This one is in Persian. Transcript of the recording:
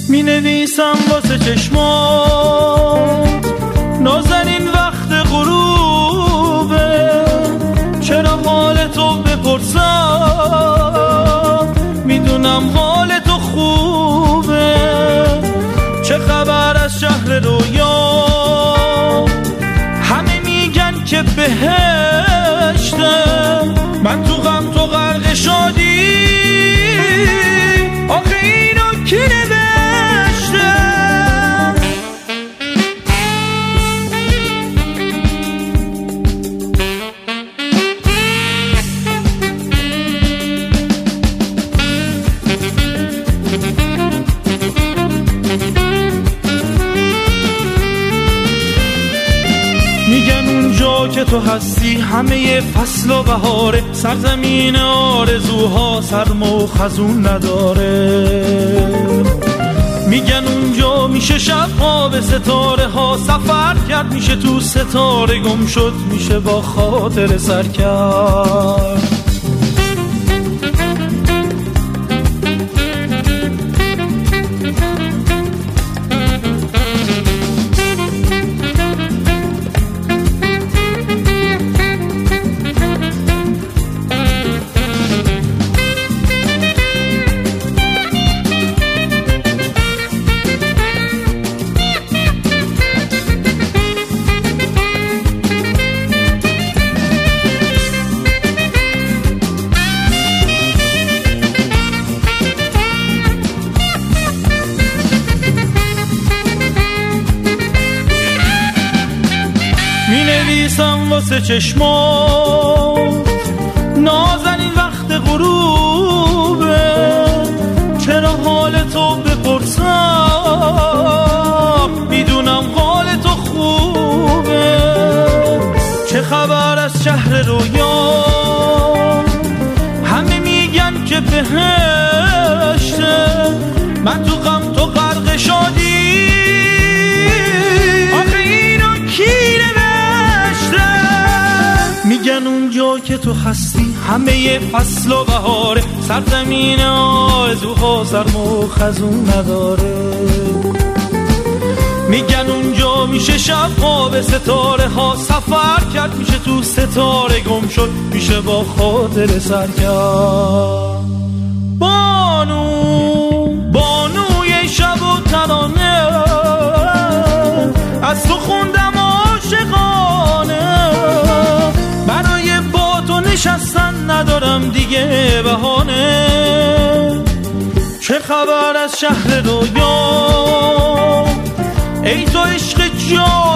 می نویسم واسه چشمات نازنین وقت غروبه، چرا حال تو بپرسم میدونم حال تو خوبه. چه خبر از شهر رویا، همه میگن که بهشته، من تو غم تو غرق شادی، آخه اینو کی نوشته؟ میگن اونجا که تو هستی همه فصل و بهاره، سرزمین آرزوها سرما و خزون نداره. میگن اونجا میشه شبها به ستاره ها سفر کرد، میشه تو ستاره گم شد، میشه با خاطر سر کرد. می نویسم واسه چشمات نازنین وقت غروبه، چرا حال تو بپرسم میدونم حال تو خوبه. چه خبر از شهر رویا، همه میگن که بهشته، من تو غم تو غرق شادی، آخه اینو کی میگن اونجا که تو هستی همه فصل و بهاره، سرزمین آرزوها سرما و خزون نداره. میگن اونجا میشه شبها به ستاره ها سفر کرد، میشه تو ستاره گم شد، میشه با خاطر سر کرد. بانوی شب و ترانه از تو خوندم عاشقانه، برای با تو نشستن ندارم دیگه بهانه. چه خبر از شهر رویا، ای تو عشق جان